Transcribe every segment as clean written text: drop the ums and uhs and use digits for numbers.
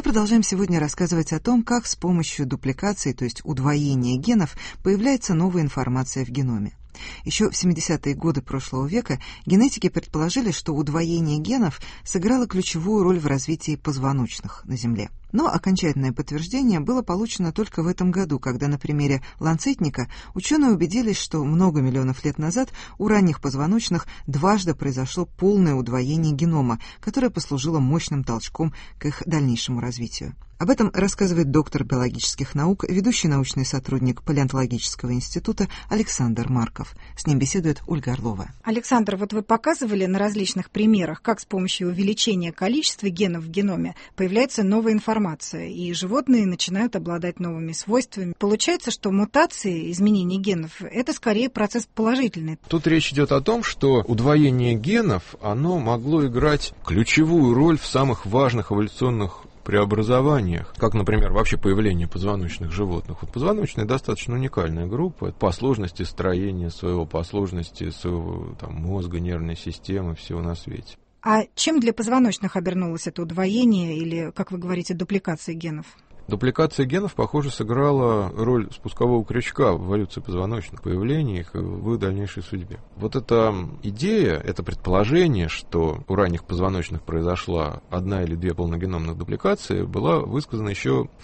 продолжаем сегодня рассказывать о том, как с помощью дупликации, то есть удвоения генов, появляется новая информация в геноме. Еще в 70-е годы прошлого века генетики предположили, что удвоение генов сыграло ключевую роль в развитии позвоночных на Земле. Но окончательное подтверждение было получено только в этом году, когда на примере ланцетника ученые убедились, что много миллионов лет назад у ранних позвоночных дважды произошло полное удвоение генома, которое послужило мощным толчком к их дальнейшему развитию. Об этом рассказывает доктор биологических наук, ведущий научный сотрудник Палеонтологического института Александр Марков. С ним беседует Ольга Орлова. Александр, вот вы показывали на различных примерах, как с помощью увеличения количества генов в геноме появляется новая информация, и животные начинают обладать новыми свойствами. Получается, что мутации, изменения генов, это скорее процесс положительный. Тут речь идет о том, что удвоение генов, оно могло играть ключевую роль в самых важных эволюционных преобразованиях, как, например, вообще появление позвоночных животных. Вот позвоночные достаточно уникальная группа по сложности строения своего, по сложности своего мозга, нервной системы, всего на свете. А чем для позвоночных обернулось это удвоение или, как вы говорите, дупликация генов? Дупликация генов, похоже, сыграла роль спускового крючка в эволюции позвоночных, появлении их в их дальнейшей судьбе. Вот эта идея, это предположение, что у ранних позвоночных произошла одна или две полногеномных дупликации, была высказана еще в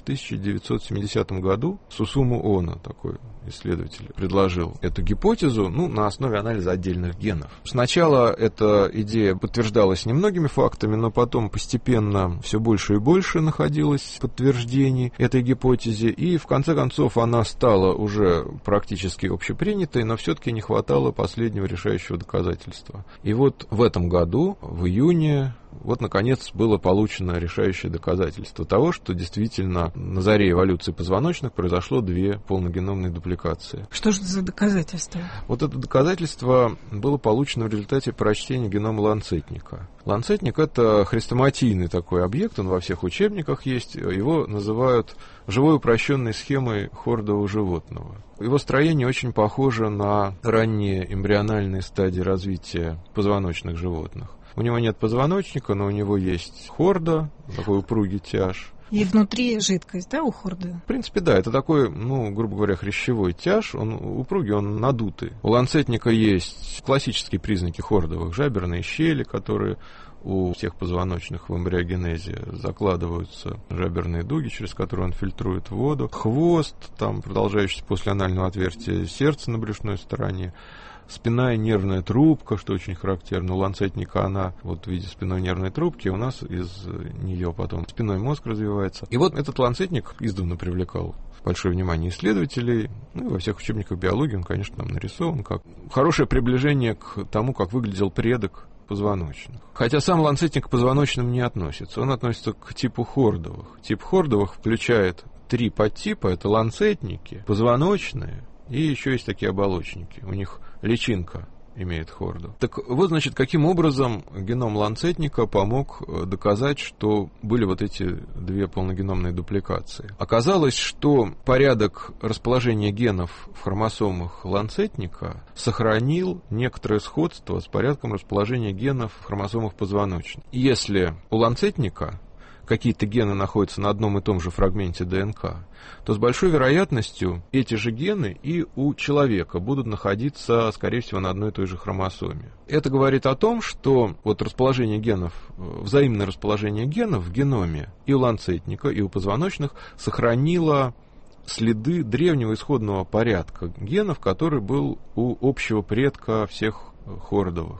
1970 году. Сусуму Оно, такой исследователь, предложил эту гипотезу на основе анализа отдельных генов. Сначала эта идея подтверждалась немногими фактами, но потом постепенно все больше и больше находилось подтверждений этой гипотезе, и в конце концов она стала уже практически общепринятой, но все-таки не хватало последнего решающего доказательства. И вот в этом году, в июне, наконец, было получено решающее доказательство того, что действительно на заре эволюции позвоночных произошло две полногеномные дупликации. Что же это за доказательство? Вот это доказательство было получено в результате прочтения генома ланцетника. Ланцетник — это хрестоматийный такой объект, он во всех учебниках есть, его называют живой упрощенной схемой хордового животного. Его строение очень похоже на ранние эмбриональные стадии развития позвоночных животных. У него нет позвоночника, но у него есть хорда, такой упругий тяж. И внутри жидкость, да, у хорды? В принципе, да, это такой, грубо говоря, хрящевой тяж, он упругий, он надутый. У ланцетника есть классические признаки хордовых: жаберные щели, которые у всех позвоночных в эмбриогенезе закладываются, жаберные дуги, через которые он фильтрует воду, хвост, продолжающийся после анального отверстия, сердце на брюшной стороне, спинная нервная трубка, что очень характерно. У ланцетника она в виде спинной нервной трубки, у нас из нее потом спинной мозг развивается. И этот ланцетник издавна привлекал большое внимание исследователей. И во всех учебниках биологии он, конечно, нарисован как хорошее приближение к тому, как выглядел предок позвоночных. Хотя сам ланцетник к позвоночным не относится. Он относится к типу хордовых. Тип хордовых включает 3 подтипа. Это ланцетники, позвоночные и еще есть такие оболочники. У них личинка имеет хорду. Так вот, значит, каким образом геном ланцетника помог доказать, что были эти две полногеномные дупликации. Оказалось, что порядок расположения генов в хромосомах ланцетника сохранил некоторое сходство с порядком расположения генов в хромосомах позвоночных. Если у ланцетника какие-то гены находятся на одном и том же фрагменте ДНК, то с большой вероятностью эти же гены и у человека будут находиться, скорее всего, на одной и той же хромосоме. Это говорит о том, что расположение генов, взаимное расположение генов в геноме и у ланцетника, и у позвоночных сохранило следы древнего исходного порядка генов, который был у общего предка всех хордовых.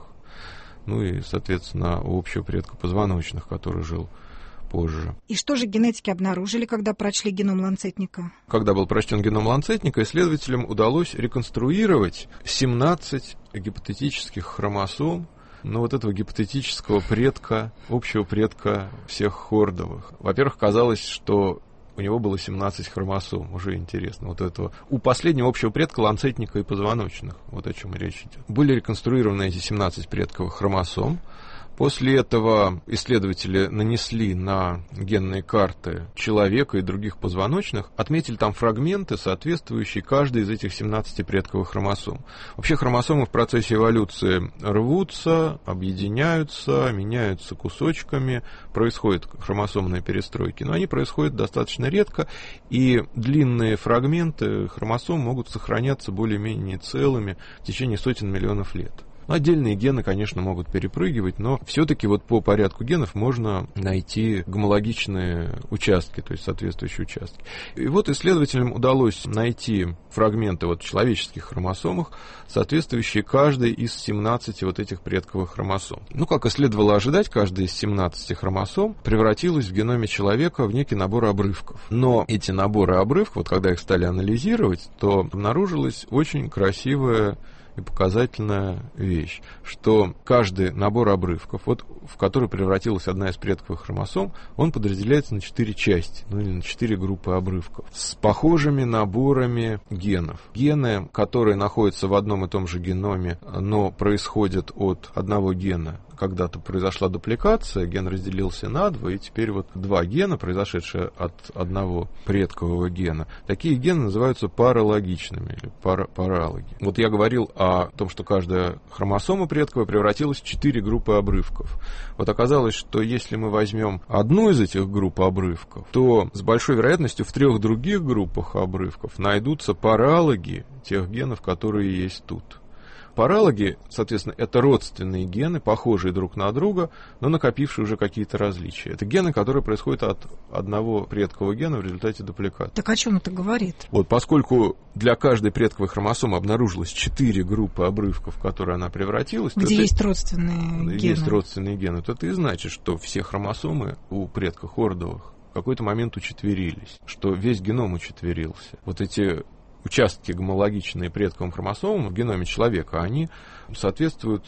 И, соответственно, у общего предка позвоночных, который жил позже. И что же генетики обнаружили, когда прочли геном ланцетника? Когда был прочтен геном ланцетника, исследователям удалось реконструировать 17 гипотетических хромосом этого гипотетического предка, общего предка всех хордовых. Во-первых, казалось, что у него было 17 хромосом, уже интересно. Этого у последнего общего предка ланцетника и позвоночных, о чем речь идет. Были реконструированы эти 17 предковых хромосом. После этого исследователи нанесли на генные карты человека и других позвоночных, отметили там фрагменты, соответствующие каждой из этих 17 предковых хромосом. Вообще хромосомы в процессе эволюции рвутся, объединяются, меняются кусочками, происходят хромосомные перестройки, но они происходят достаточно редко, и длинные фрагменты хромосом могут сохраняться более-менее целыми в течение сотен миллионов лет. Отдельные гены, конечно, могут перепрыгивать, но все-таки вот по порядку генов можно найти гомологичные участки, то есть соответствующие участки. И вот исследователям удалось найти фрагменты вот в человеческих хромосомах, соответствующие каждой из 17 вот этих предковых хромосом. Ну, как и следовало ожидать, каждая из 17 хромосом превратилась в геноме человека в некий набор обрывков. Но эти наборы обрывков, вот когда их стали анализировать, то обнаружилась очень красивая и показательная вещь, что каждый набор обрывков, вот, в который превратилась одна из предковых хромосом, он подразделяется на 4 части, ну или на 4 группы обрывков, с похожими наборами генов. Гены, которые находятся в одном и том же геноме, но происходят от одного гена. Когда-то произошла дупликация, ген разделился на два, и теперь вот два гена, произошедшие от одного предкового гена, такие гены называются паралогичными или паралоги. Вот я говорил о том, что каждая хромосома предковая превратилась в 4 группы обрывков. Вот оказалось, что если мы возьмем одну из этих групп обрывков, то с большой вероятностью в 3 других группах обрывков найдутся паралоги тех генов, которые есть тут. Паралоги, соответственно, это родственные гены, похожие друг на друга, но накопившие уже какие-то различия. Это гены, которые происходят от одного предкового гена в результате дупликации. Так о чем это говорит? Вот, поскольку для каждой предковой хромосомы обнаружилось 4 группы обрывков, в которые она превратилась, где есть родственные гены. Есть родственные гены, то это и значит, что все хромосомы у предков хордовых в какой-то момент учетверились, что весь геном учетверился. Вот эти участки гомологичные предковым хромосомам в геноме человека, они соответствуют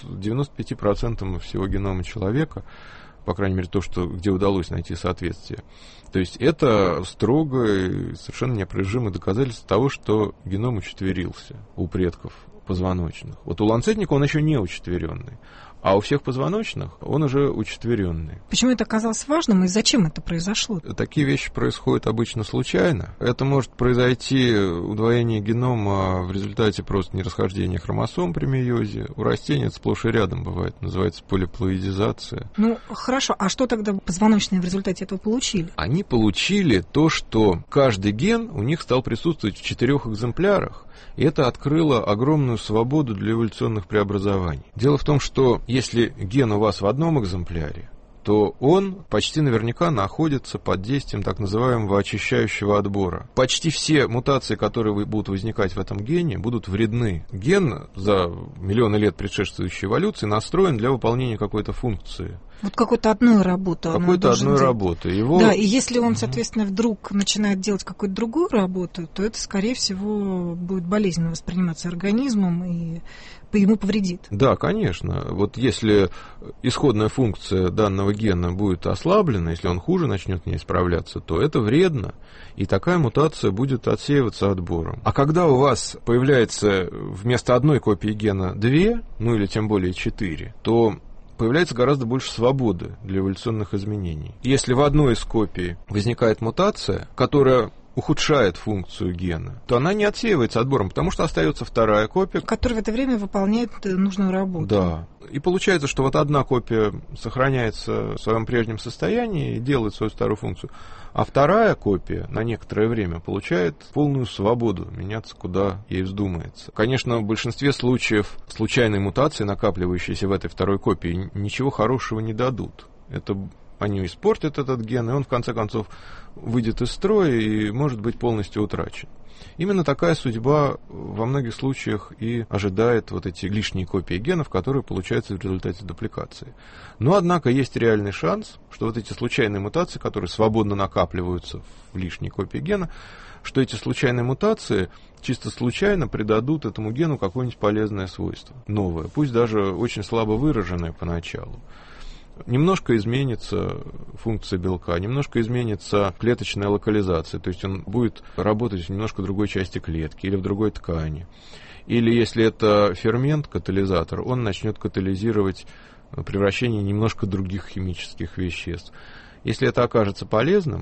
95% всего генома человека, по крайней мере, то, что, где удалось найти соответствие. То есть это строгое, совершенно неопровержимое доказательство того, что геном учетверился у предков позвоночных. Вот у ланцетника он еще не учетверенный, а у всех позвоночных он уже учетверенный. Почему это оказалось важным и зачем это произошло? Такие вещи происходят обычно случайно. Это может произойти удвоение генома в результате просто нерасхождения хромосом при мейозе. У растений это сплошь и рядом бывает, называется полиплоидизация. Ну, хорошо, а что тогда позвоночные в результате этого получили? Они получили то, что каждый ген у них стал присутствовать в 4 экземплярах. И это открыло огромную свободу для эволюционных преобразований. Дело в том, что если ген у вас в одном экземпляре, то он почти наверняка находится под действием так называемого очищающего отбора. Почти все мутации, которые будут возникать в этом гене, будут вредны. Ген за миллионы лет предшествующей эволюции настроен для выполнения какой-то функции. Вот какой-то одной работы. Какой-то одной работы. Его... Да, и если он, соответственно, вдруг начинает делать какую-то другую работу, то это, скорее всего, будет болезненно восприниматься организмом и ему повредит. Да, конечно. Вот если исходная функция данного гена будет ослаблена, если он хуже начнет не справляться, то это вредно, и такая мутация будет отсеиваться отбором. А когда у вас появляется вместо одной копии гена 2, ну или тем более 4, то появляется гораздо больше свободы для эволюционных изменений. Если в одной из копий возникает мутация, которая ухудшает функцию гена, то она не отсеивается отбором, потому что остается вторая копия, которая в это время выполняет нужную работу. Да. И получается, что вот одна копия сохраняется в своем прежнем состоянии и делает свою старую функцию, а вторая копия на некоторое время получает полную свободу меняться, куда ей вздумается. Конечно, в большинстве случаев случайные мутации, накапливающиеся в этой второй копии, ничего хорошего не дадут. Они испортят этот ген, и он, в конце концов, выйдет из строя и может быть полностью утрачен. Именно такая судьба во многих случаях и ожидает вот эти лишние копии генов, которые получаются в результате дупликации. Но, однако, есть реальный шанс, что вот эти случайные мутации, которые свободно накапливаются в лишней копии гена, что эти случайные мутации чисто случайно придадут этому гену какое-нибудь полезное свойство, новое, пусть даже очень слабо выраженное поначалу. Немножко изменится функция белка, немножко изменится клеточная локализация, то есть он будет работать в немножко другой части клетки или в другой ткани. Или если это фермент, катализатор, он начнет катализировать превращение немножко других химических веществ. Если это окажется полезным,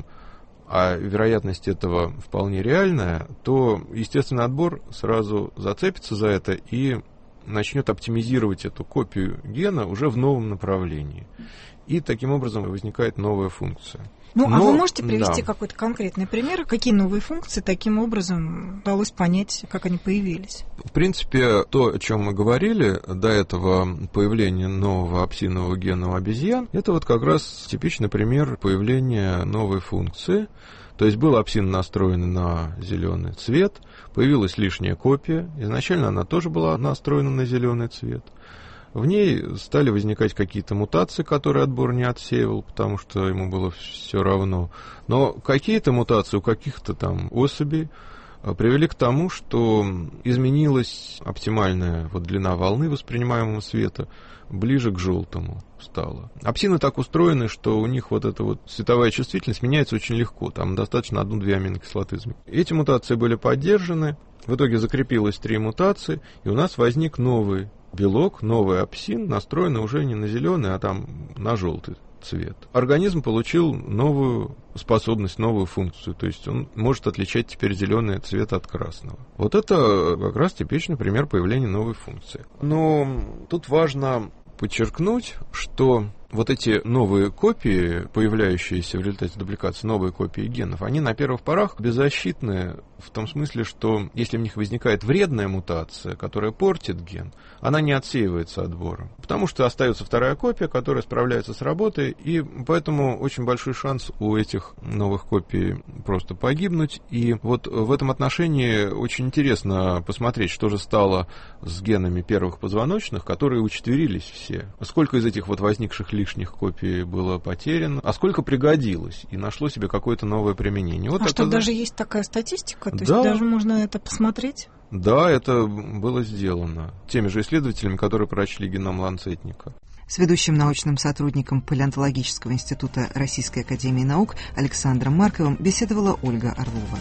а вероятность этого вполне реальная, то естественный отбор сразу зацепится за это и начнет оптимизировать эту копию гена уже в новом направлении. И таким образом возникает новая функция. А вы можете привести какой-то конкретный пример? Какие новые функции таким образом удалось понять, как они появились? В принципе, то, о чем мы говорили до этого появления нового опсинового гена у обезьян, это вот как раз типичный пример появления новой функции. То есть был опсин настроен на зеленый цвет, появилась лишняя копия. Изначально она тоже была настроена на зеленый цвет. В ней стали возникать какие-то мутации, которые отбор не отсеивал, потому что ему было все равно. Но какие-то мутации у каких-то там особей привели к тому, что изменилась оптимальная длина волны воспринимаемого света, ближе к желтому стала. Опсины так устроены, что у них эта световая чувствительность меняется очень легко. Там достаточно 1-2 аминокислоты изменить. Эти мутации были поддержаны. В итоге закрепилось 3 мутации, и у нас возник новый белок, новый опсин, настроенный уже не на зеленый, а там на желтый цвет. Организм получил новую способность, новую функцию, то есть он может отличать теперь зеленый цвет от красного. Вот это как раз типичный пример появления новой функции. Но тут важно подчеркнуть, что эти новые копии, появляющиеся в результате дубликации, новые копии генов, они на первых порах беззащитны в том смысле, что если в них возникает вредная мутация, которая портит ген, она не отсеивается отбором, потому что остается вторая копия, которая справляется с работой, и поэтому очень большой шанс у этих новых копий просто погибнуть. И в этом отношении очень интересно посмотреть, что же стало с генами первых позвоночных, которые учетверились все. Сколько из этих возникших лишних копий было потеряно, а сколько пригодилось и нашло себе какое-то новое применение. Что даже есть такая статистика? То есть Да. даже можно это посмотреть? Да, это было сделано теми же исследователями, которые прочли геном ланцетника. С ведущим научным сотрудником Палеонтологического института Российской академии наук Александром Марковым беседовала Ольга Орлова.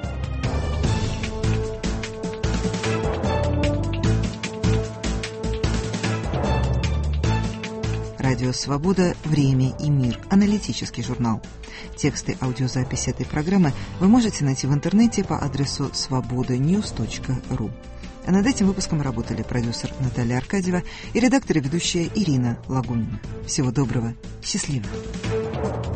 Радио «Свобода. Время и мир». Аналитический журнал. Тексты аудиозаписи этой программы вы можете найти в интернете по адресу svobodanews.ru. А над этим выпуском работали продюсер Наталья Аркадьева и редактор и ведущая Ирина Лагунина. Всего доброго. Счастливо.